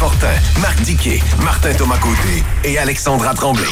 Fortin, Marc Diquet, Martin Thomas-Côté et Alexandra Tremblay.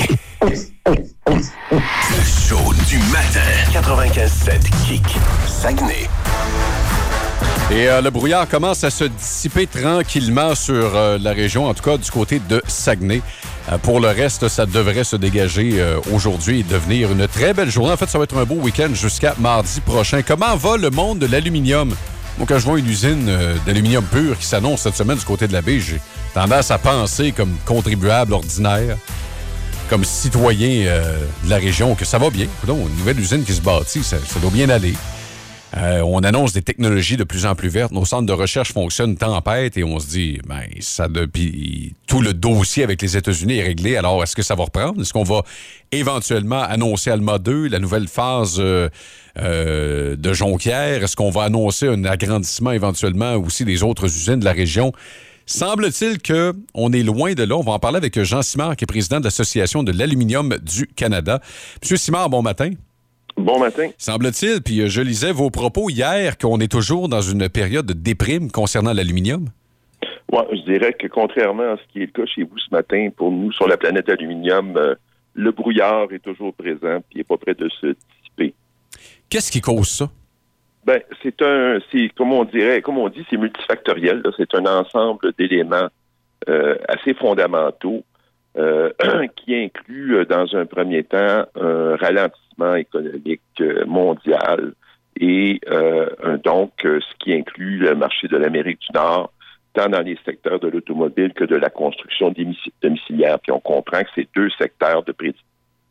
Le show du matin. 95.7 Kick. Saguenay. Et le brouillard commence à se dissiper tranquillement sur la région, en tout cas du côté de Saguenay. Pour le reste, ça devrait se dégager aujourd'hui et devenir une très belle journée. En fait, ça va être un beau week-end jusqu'à mardi prochain. Comment va le monde de l'aluminium? Moi, quand je vois une usine d'aluminium pur qui s'annonce cette semaine du côté de la baie, j'ai tendance à penser comme contribuable ordinaire, comme citoyen de la région, que ça va bien. Donc, une nouvelle usine qui se bâtit, ça doit bien aller. On annonce des technologies de plus en plus vertes. Nos centres de recherche fonctionnent tempête et on se dit, puis tout le dossier avec les États-Unis est réglé. Alors, est-ce que ça va reprendre? Est-ce qu'on va éventuellement annoncer Alma 2, la nouvelle phase de Jonquière? Est-ce qu'on va annoncer un agrandissement éventuellement aussi des autres usines de la région? Semble-t-il qu'on est loin de là. On va en parler avec Jean Simard, qui est président de l'Association de l'aluminium du Canada. Monsieur Simard, bon matin. Bon matin. Semble-t-il, puis je lisais vos propos hier, qu'on est toujours dans une période de déprime concernant l'aluminium. Oui, je dirais que contrairement à ce qui est le cas chez vous ce matin, pour nous, sur la planète aluminium, le brouillard est toujours présent puis il n'est pas prêt de se dissiper. Qu'est-ce qui cause ça? C'est comme on dit, c'est multifactoriel. Là. C'est un ensemble d'éléments assez fondamentaux qui inclut, dans un premier temps, un ralentissement économique mondial et donc ce qui inclut le marché de l'Amérique du Nord, tant dans les secteurs de l'automobile que de la construction domiciliaire. Puis on comprend que c'est deux secteurs de prédiction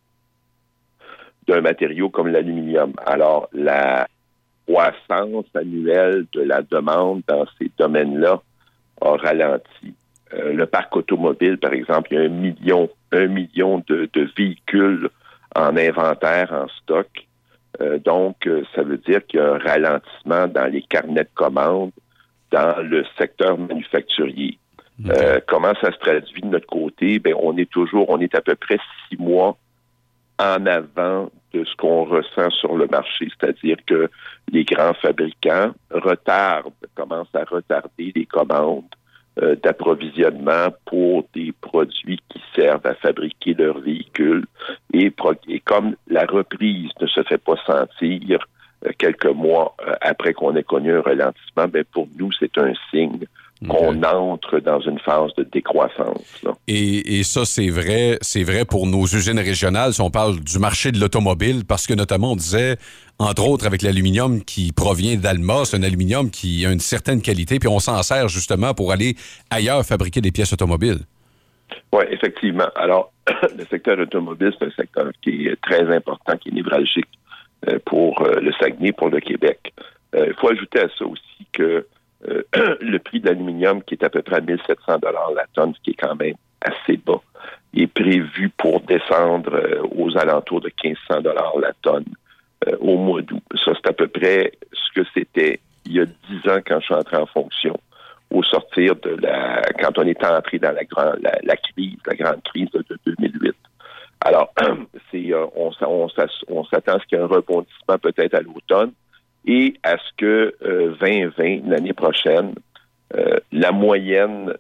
d'un matériau comme l'aluminium. Alors, la croissance annuelle de la demande dans ces domaines-là a ralenti. Le parc automobile, par exemple, il y a un million de véhicules en inventaire, en stock. Donc, ça veut dire qu'il y a un ralentissement dans les carnets de commandes dans le secteur manufacturier. Okay. Comment ça se traduit de notre côté? On est à peu près 6 mois en avant de ce qu'on ressent sur le marché, c'est-à-dire que les grands fabricants commencent à retarder les commandes d'approvisionnement pour des produits qui servent à fabriquer leurs véhicules. Et comme la reprise ne se fait pas sentir quelques mois après qu'on ait connu un ralentissement, pour nous, c'est un signe qu'on entre dans une phase de décroissance. Là. Et ça, c'est vrai pour nos usines régionales, si on parle du marché de l'automobile, parce que notamment, on disait, entre autres, avec l'aluminium qui provient d'Alma, c'est un aluminium qui a une certaine qualité, puis on s'en sert justement pour aller ailleurs fabriquer des pièces automobiles. Oui, effectivement. Alors, le secteur automobile, c'est un secteur qui est très important, qui est névralgique pour le Saguenay, pour le Québec. Il faut ajouter à ça aussi que le prix de l'aluminium, qui est à peu près à 1 700 $ la tonne, ce qui est quand même assez bas, est prévu pour descendre aux alentours de 1 500 $ la tonne au mois d'août. Ça, c'est à peu près ce que c'était il y a 10 ans quand je suis entré en fonction, au sortir quand on est entré dans la grande crise de 2008. Alors, on s'attend à ce qu'il y ait un rebondissement peut-être à l'automne, et à ce que 2020, l'année prochaine, la moyenne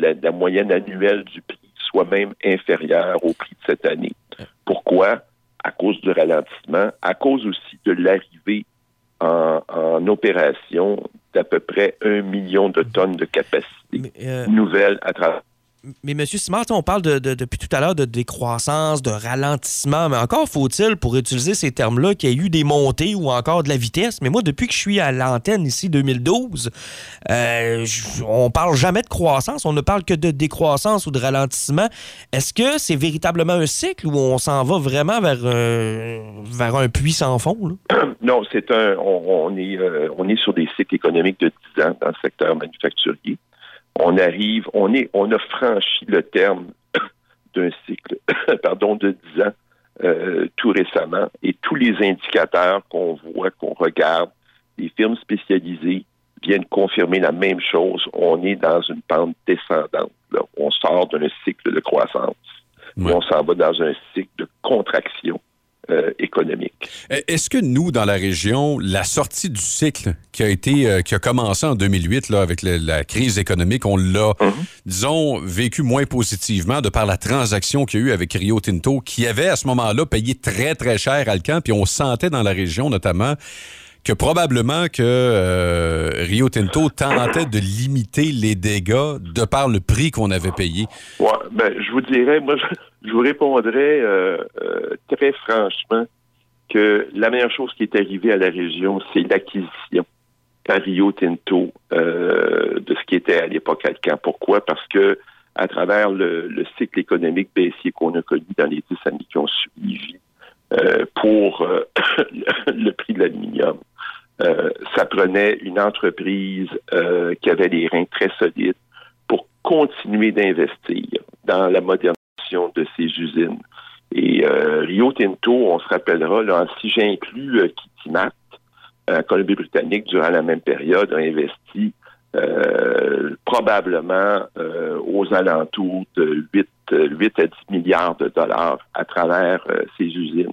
annuelle du prix soit même inférieure au prix de cette année. Pourquoi? À cause du ralentissement, à cause aussi de l'arrivée en opération d'à peu près 1 million de tonnes de capacité nouvelles à travers. Mais M. Simard, on parle depuis tout à l'heure de décroissance, de ralentissement, mais encore faut-il, pour utiliser ces termes-là, qu'il y ait eu des montées ou encore de la vitesse. Mais moi, depuis que je suis à l'antenne ici, 2012, on parle jamais de croissance, on ne parle que de décroissance ou de ralentissement. Est-ce que c'est véritablement un cycle ou on s'en va vraiment vers un puits sans fond, là? Non, on est sur des cycles économiques de 10 ans dans le secteur manufacturier. On a franchi le terme d'un cycle, de 10 ans tout récemment. Et tous les indicateurs qu'on voit, qu'on regarde, les firmes spécialisées viennent confirmer la même chose. On est dans une pente descendante. Là. On sort d'un cycle de croissance. Ouais. Et on s'en va dans un cycle de contraction économique. Est-ce que nous, dans la région, la sortie du cycle qui a commencé en 2008 là, avec la crise économique, on l'a, disons, vécu moins positivement de par la transaction qu'il y a eu avec Rio Tinto, qui avait à ce moment-là payé très, très cher Alcan, puis on sentait dans la région notamment que probablement que Rio Tinto tentait de limiter les dégâts de par le prix qu'on avait payé. Ouais, je vous dirais, moi, je vous répondrais très franchement que la meilleure chose qui est arrivée à la région, c'est l'acquisition par Rio Tinto de ce qui était à l'époque Alcan. Pourquoi? Parce que à travers le cycle économique baissier qu'on a connu dans les 10 années qui ont suivi pour le prix de l'aluminium, ça prenait une entreprise qui avait les reins très solides pour continuer d'investir dans la modernisation de ces usines. Et Rio Tinto, on se rappellera, là, si j'inclus Kitimat, Colombie-Britannique, durant la même période, a investi probablement aux alentours de 8 à 10 milliards de dollars à travers ces usines,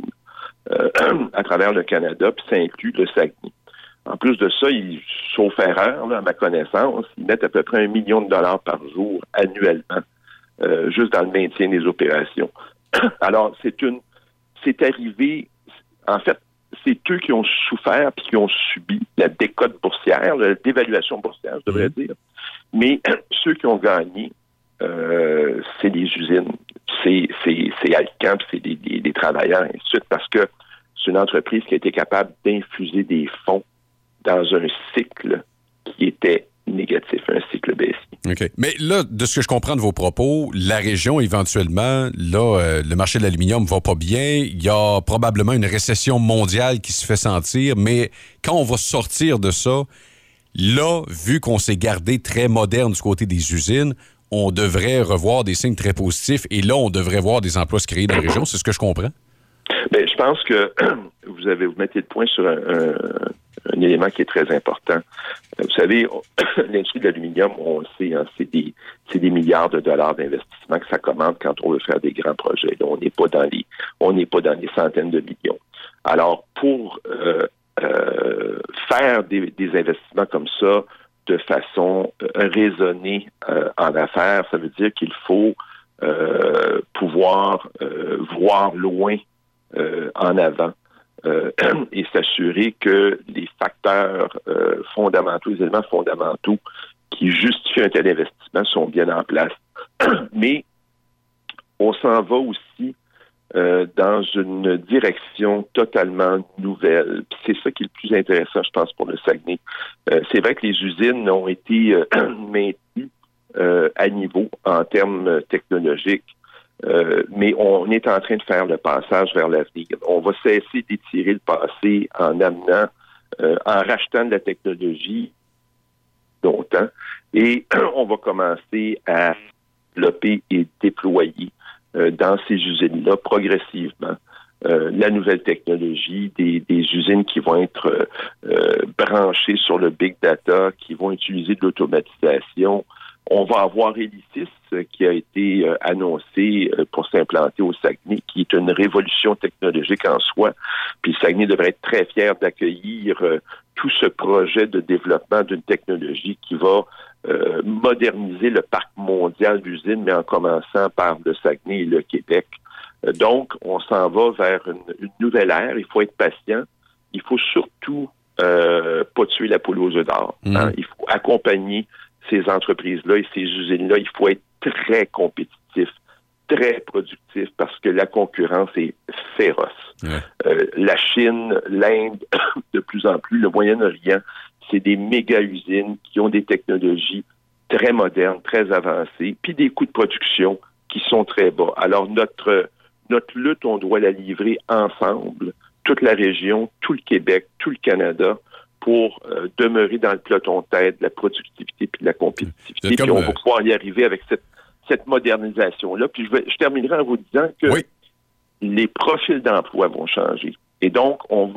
à travers le Canada, puis ça inclut le Saguenay. En plus de ça, sauf erreur, là, à ma connaissance, ils mettent à peu près $1 million par jour annuellement, juste dans le maintien des opérations. Alors, c'est arrivé, en fait, c'est eux qui ont souffert puis qui ont subi la décote boursière, la dévaluation boursière, je devrais dire. Mais ceux qui ont gagné, c'est les usines, c'est Alcan, c'est des travailleurs, et ainsi de suite, parce que c'est une entreprise qui a été capable d'infuser des fonds dans un cycle qui était négatif, un cycle baissier. OK. Mais là, de ce que je comprends de vos propos, la région, éventuellement, là, le marché de l'aluminium va pas bien. Il y a probablement une récession mondiale qui se fait sentir, mais quand on va sortir de ça, là, vu qu'on s'est gardé très moderne du côté des usines, on devrait revoir des signes très positifs et là, on devrait voir des emplois se créer dans la région. C'est ce que je comprends? Bien, je pense que vous mettez le point sur un élément qui est très important. Vous savez, l'industrie de l'aluminium, on le sait, hein, c'est des milliards de dollars d'investissement que ça commande quand on veut faire des grands projets. Là, on n'est pas dans les centaines de millions. Alors, pour faire des investissements comme ça de façon raisonnée en affaires, ça veut dire qu'il faut pouvoir voir loin en avant et s'assurer que les facteurs fondamentaux, les éléments fondamentaux qui justifient un tel investissement sont bien en place. Mais on s'en va aussi dans une direction totalement nouvelle. Puis c'est ça qui est le plus intéressant, je pense, pour le Saguenay. C'est vrai que les usines ont été maintenues à niveau en termes technologiques. Mais on est en train de faire le passage vers l'avenir. On va cesser d'étirer le passé en amenant, en rachetant de la technologie longtemps, et on va commencer à développer et déployer dans ces usines-là progressivement la nouvelle technologie, des usines qui vont être branchées sur le big data, qui vont utiliser de l'automatisation. On va avoir Elysis qui a été annoncé pour s'implanter au Saguenay, qui est une révolution technologique en soi. Puis le Saguenay devrait être très fier d'accueillir tout ce projet de développement d'une technologie qui va moderniser le parc mondial d'usines, mais en commençant par le Saguenay et le Québec. Donc, on s'en va vers une nouvelle ère. Il faut être patient. Il faut surtout pas tuer la poule aux œufs d'or. Hein? Il faut accompagner ces entreprises-là et ces usines-là. Il faut être très compétitif, très productif, parce que la concurrence est féroce. Ouais. La Chine, l'Inde, de plus en plus, le Moyen-Orient, c'est des méga-usines qui ont des technologies très modernes, très avancées, puis des coûts de production qui sont très bas. Alors, notre lutte, on doit la livrer ensemble, toute la région, tout le Québec, tout le Canada, pour demeurer dans le peloton de tête de la productivité puis de la compétitivité. Puis on va pouvoir y arriver avec cette modernisation-là. Puis je terminerai en vous disant que les profils d'emploi vont changer. Et donc,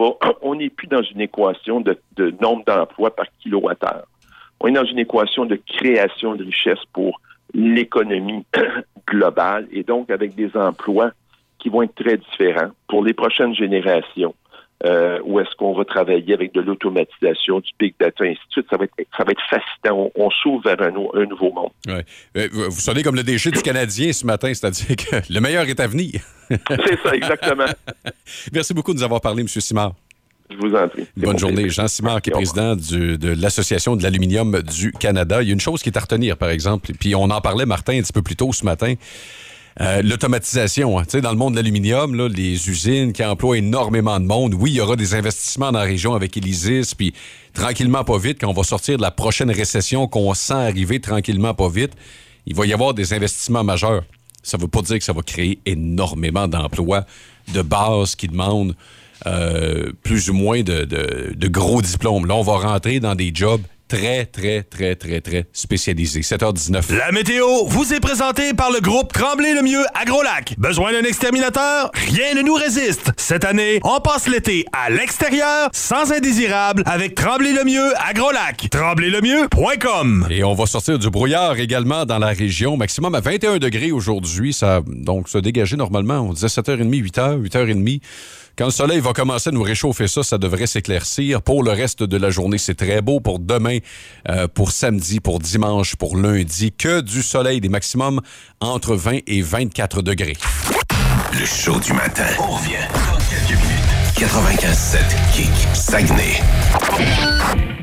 on n'est plus dans une équation de nombre d'emplois par kilowattheure. On est dans une équation de création de richesse pour l'économie globale et donc avec des emplois qui vont être très différents pour les prochaines générations. Où est-ce qu'on va travailler avec de l'automatisation, du big data, ainsi de suite. Ça va être fascinant. On s'ouvre vers un nouveau monde. Ouais. Vous sonnez comme le déchet du Canadien ce matin, c'est-à-dire que le meilleur est à venir. C'est ça, exactement. Merci beaucoup de nous avoir parlé, M. Simard. Je vous en prie. Bonne journée. Jean Simard, qui est président de l'Association de l'aluminium du Canada. Il y a une chose qui est à retenir, par exemple, puis on en parlait, Martin, un petit peu plus tôt ce matin. L'automatisation, hein. Tu sais, dans le monde de l'aluminium, là, les usines qui emploient énormément de monde, oui, il y aura des investissements dans la région avec Elysis, puis tranquillement, pas vite, quand on va sortir de la prochaine récession qu'on sent arriver tranquillement, pas vite, il va y avoir des investissements majeurs. Ça ne veut pas dire que ça va créer énormément d'emplois de base qui demandent plus ou moins de gros diplômes. Là, on va rentrer dans des jobs très, très, très, très, très spécialisé. 7h19. La météo vous est présentée par le groupe Tremblay-Lemieux Agrolac. Besoin d'un exterminateur? Rien ne nous résiste. Cette année, on passe l'été à l'extérieur, sans indésirable, avec Tremblay-Lemieux Agrolac. Tremblay-Lemieux.com. Et on va sortir du brouillard également dans la région. Maximum à 21 degrés aujourd'hui. Ça donc se dégager normalement. On disait 7h30, 8h, 8h30. Quand le soleil va commencer à nous réchauffer ça devrait s'éclaircir. Pour le reste de la journée, c'est très beau. Pour demain, pour samedi, pour dimanche, pour lundi, que du soleil, des maximums entre 20 et 24 degrés. Le show du matin. On revient dans quelques minutes. 95.7 Kick Saguenay.